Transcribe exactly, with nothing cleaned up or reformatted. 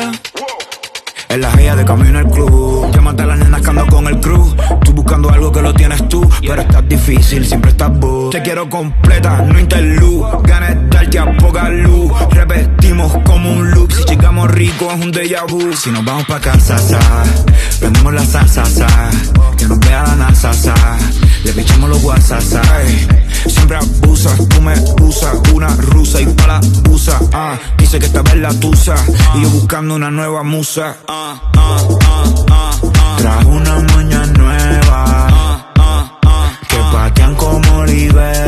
En la guía de camino al club, llámate a las nenas que ando con el crew. Tú buscando algo que lo tienes tú, pero estás difícil, siempre estás vos. Te quiero completa, no interlude. Ganas de darte a poca luz. Repetimos como un loop. Si llegamos ricos es un déjà vu. Si nos vamos pa' casa, sa, prendemos la salsa, sa, que nos vea la NASA, sa, le pichamos los WhatsApp, sa. Siempre abusas, tú me usas, una rusa y pa' la usa. Ah, dice que esta vez la tusa y yo buscando una nueva musa. Ah, ah, ah, ah, ah. Trajo una moña nueva que patean como Oliver.